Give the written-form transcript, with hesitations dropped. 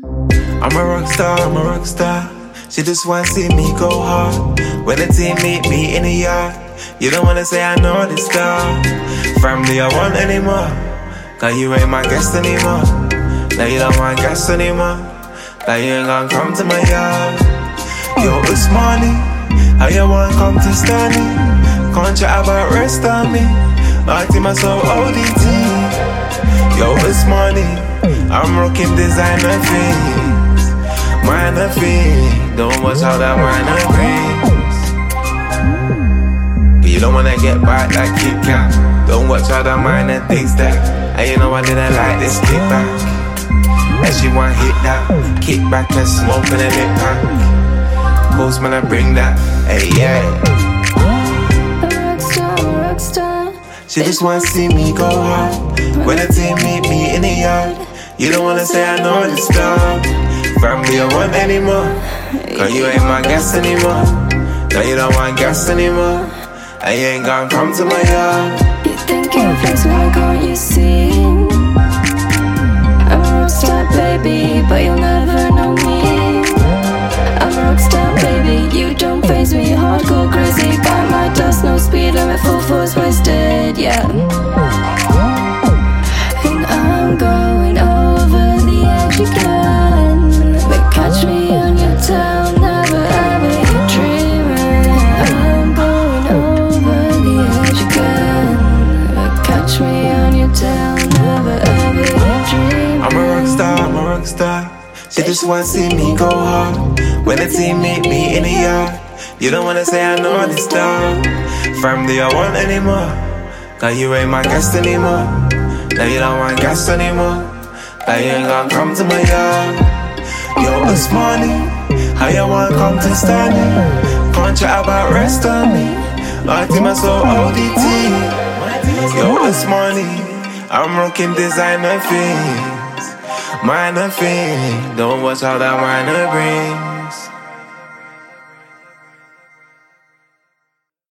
I'm a rock star, I'm a rock star. She just wanna see me go hard. When the team meet me in the yard, you don't wanna say I know the star. Family I want anymore, cause you ain't my guest anymore. Now you don't want gas anymore, now you ain't gonna come to my yard. Yo, it's money, how you want come to stand me? Can't chat about rest on me, acting myself ODT. Yo, it's money, I'm rocking designer things, minor things. Don't watch how that minor brings. You don't wanna get back that Kit Kat. Don't watch how that minor things that. And you know I didn't like this kickback. And she want hit that, kick back and smoke in a lip pack. Coast man I bring that, hey yeah. Rockstar. She just wanna see me go hard. When the team meet me in the yard, you don't wanna say I know the star. Family I want anymore, cause you ain't my guest anymore. Now you don't want gas anymore, and you ain't gonna come to my yard. You think you're flex, why can't you see? I'm a rockstar, baby, but you'll never know me. I'm a rockstar, baby, you don't faze me. Hardcore crazy, buy my dust, no speed limit, full force wasted, yeah. And I'm going over the edge again, but catch me on your tail, never ever you dreaming. I'm going over the edge again, but catch me on your tail, never ever you dreaming. I'm a rock star, I'm a rock star. She just wanna see me go hard. When the team meet me in the yard, you don't wanna say I know the star. Family I want anymore, cause you ain't my guest anymore. Now you don't want gas anymore, now you ain't gonna come to my yard. Yo, it's money, how you want come to stand me? Can't chat about rest on me, acting myself ODT. Yo, it's money, I'm rocking designer things, minor thing. Don't watch how that minor brings.